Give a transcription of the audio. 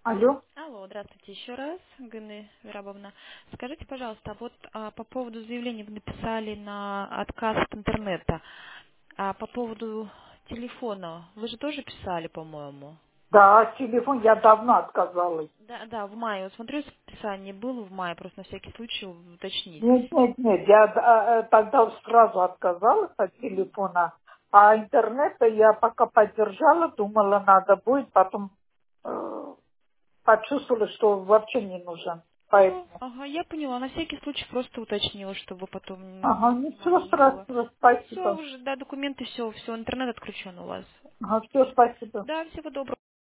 Алло. Алло, здравствуйте еще раз, Ганны Верабовна. Скажите, пожалуйста, вот по поводу заявления вы написали на отказ от интернета, а по поводу телефона вы же тоже писали, по-моему? Да, телефон я давно отказалась. Да, да, в мае. Вот смотрю, списание было в мае, просто на всякий случай уточнить. Нет, нет, нет, я тогда сразу отказалась от Мгм. телефона, а интернета я пока поддержала, думала, надо будет, потом почувствовала, что вообще не нужен. Ага, Поэтому. ага, я поняла. На всякий случай просто уточнила, чтобы потом Ага, ничего внимания не было. страшного, Ну все, спасибо. уже, да, документы, все, интернет отключен у вас. Ага, все, спасибо. Да, всего доброго.